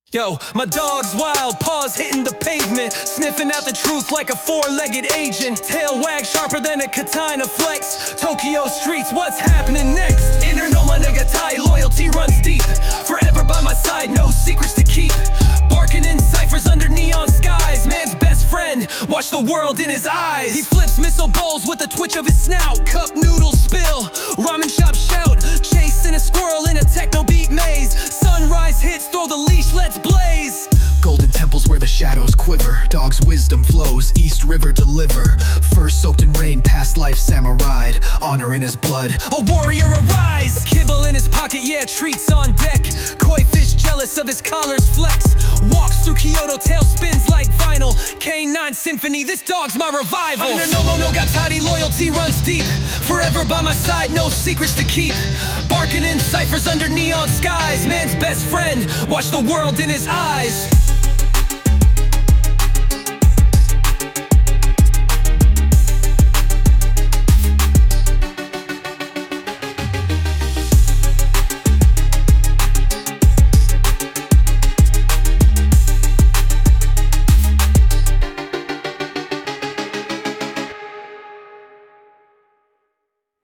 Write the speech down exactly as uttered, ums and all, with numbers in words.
Yo, my dog's wild, paws hitting the pavement, sniffing out the truth like a four-legged agent. Tail wag sharper than a katana flex. Tokyo streets, what's happening next? Inner no my nigga tie, loyalty runs deep. Forever by my side, no secrets to keep. Barking in ciphers under neon skies. Man's best friend, watch the world in his eyes. He flips missile bowls with a twitch of his snout. Cup noodles spill, ramen shop shout. Chasing a squirrel in a techno beat maze. Sunrise hits, throw the leash, let's blaze. Golden temples where the shadows quiver. Dog's wisdom flows, East River deliver. First soaked in rain, past life samurai. Honor in his blood, a warrior arise. Kibble in his pocket, yeah, treats on deck. Koi fish jealous of his collar's flex. Walks through Kyoto, tail spins like vinyl. K nine Symphony, this dog's my revival. Under Nomo no Gatari, loyalty runs deep. Forever by my side, no secrets to keep. Barking in ciphers under neon skies. Man's best friend, watch the world in his eyes.